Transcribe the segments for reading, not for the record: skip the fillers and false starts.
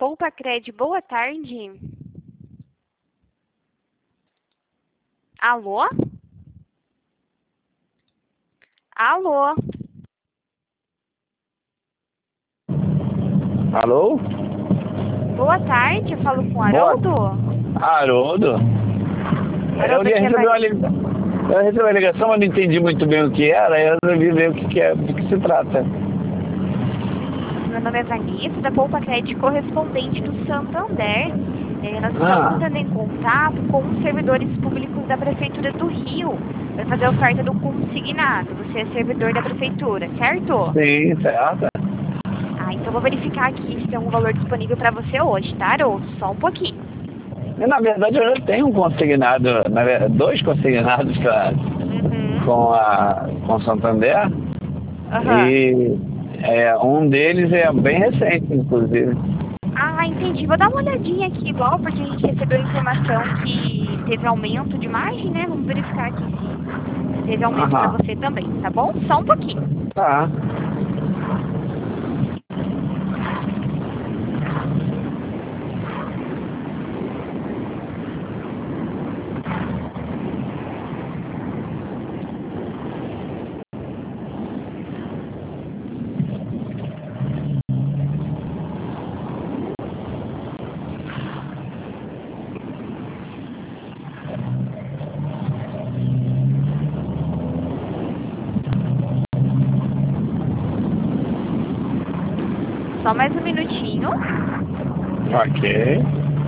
Poupa Cred, boa tarde. Alô? Alô? Alô? Boa tarde, eu falo com o Boa. Haroldo? Haroldo? Haroldo, Eu aqui é recebi uma ligação, mas não entendi muito bem o que era, aí eu resolvi ver o que é, do que se trata. Meu nome é Vanessa, da Poupa Cred, correspondente do Santander. Nós estamos entrando em contato com os servidores públicos da Prefeitura do Rio para fazer a oferta do consignado. Você é servidor da Prefeitura, certo? Sim, certo. Então vou verificar aqui se tem algum valor disponível para você hoje, tá, Haroldo? Só um pouquinho. Na verdade, eu já tenho um consignado, dois consignados com o Santander. E um deles é bem recente, inclusive. Entendi. Vou dar uma olhadinha aqui igual, porque a gente recebeu a informação que teve aumento de margem, né? Vamos verificar aqui se teve aumento para você também, tá bom? Só um pouquinho. Tá. Só mais um minutinho. Ok.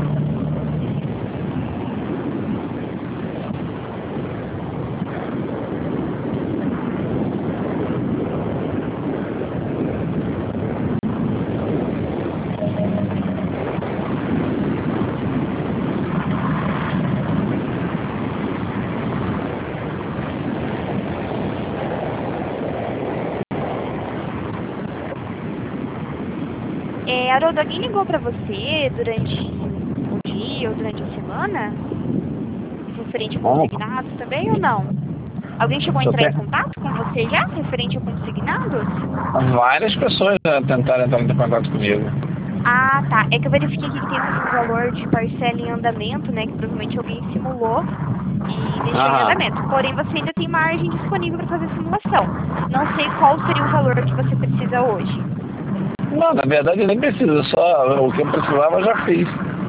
Haroldo, alguém ligou para você durante o dia ou durante a semana? Referente ao consignado também ou não? Alguém chegou a entrar em contato com você já, referente ao consignado? Várias pessoas já tentaram entrar em contato comigo. Tá. É que eu verifiquei aqui que tem um valor de parcela em andamento, né? Que provavelmente alguém simulou e deixou em andamento. Porém, você ainda tem margem disponível para fazer simulação. Não sei qual seria o valor que você precisa hoje. Não, na verdade eu nem preciso, só o que eu precisava eu já fiz.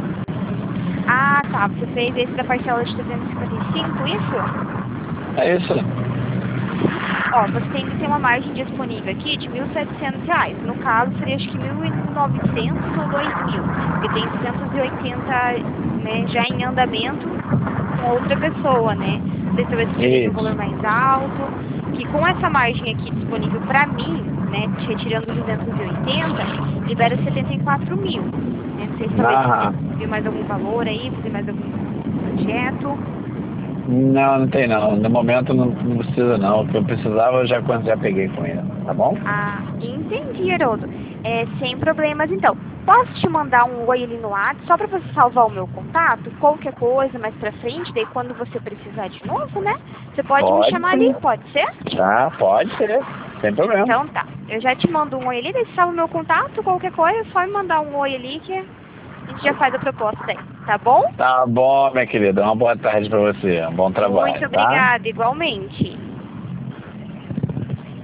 Tá. Você fez esse da parcela de 355, isso? É isso. Você tem que ter uma margem disponível aqui de R$ 1.700. No caso, seria acho que 1.900 ou 2.000. Porque tem 280, né, já em andamento com outra pessoa, né? Não sei se você seria um valor mais alto. Que com essa margem aqui disponível para mim, né, retirando os 280, libera 74 mil. Né? Não sei se talvez você viu mais algum valor aí, fazer mais algum projeto. Não tem não. No momento não precisa não. O que eu precisava eu já peguei com ele, tá bom? Entendi, Haroldo. Sem problemas então. Posso te mandar um oi ali no WhatsApp, só para você salvar o meu contato? Qualquer coisa mais pra frente, daí quando você precisar de novo, né? Você pode me chamar ali, pode ser? Tá, pode ser. Sem problema. Então tá. Eu já te mando um oi ali, daí salva o meu contato, qualquer coisa, é só me mandar um oi ali que a gente já faz a proposta daí, tá bom? Tá bom, minha querida. Uma boa tarde pra você. Um bom trabalho. Muito obrigada, igualmente.